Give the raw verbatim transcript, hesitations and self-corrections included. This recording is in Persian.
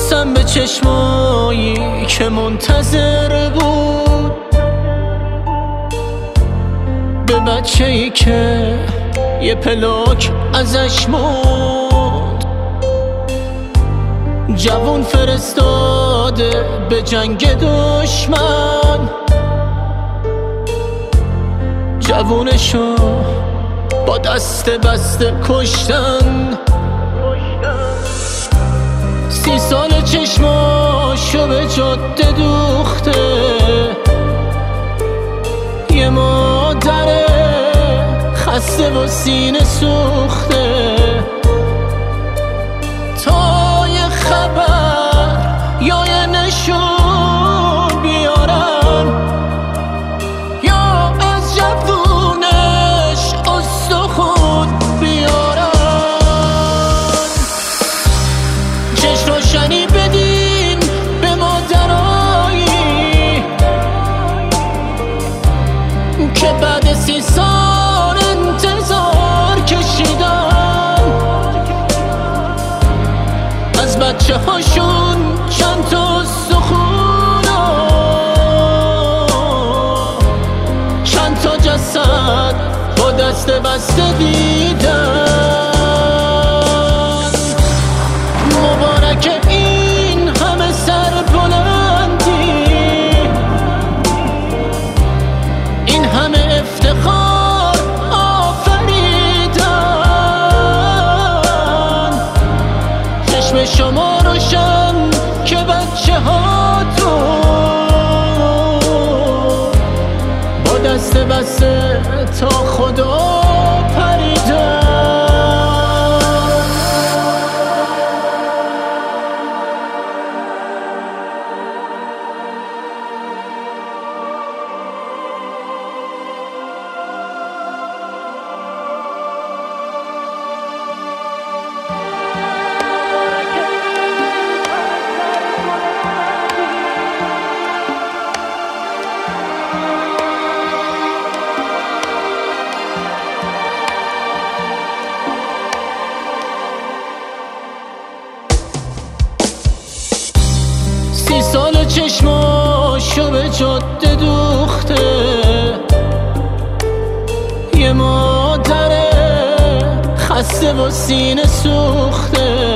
باسم به چشمایی که منتظر بود، به بچه‌ای که یه پلاک ازش موند. جوون فرستاده به جنگ دشمن، جوونشو با دست بسته کشتن. سی سال چشماشو به جاده دوخته، یه مادر خسته و سینه سوخته. تا یه خبر یا یه نشون بیارن، یا از جوونش استخون بیارن. چشم روشنی بدین به مادرایی که بعد سی سال انتظار کشیدن، از بچه هاشون چند تا استخون و چند تا جسد با دست بسته دیدن. مبارک این همه سر بلندی، این همه افتخار آفریدن. چشم شما روشن که بچه هاتون با دست بسته تا خدا پریدن. سی سال چشماشو به جاده دوخته، یه مادر خسته و سینه سوخته.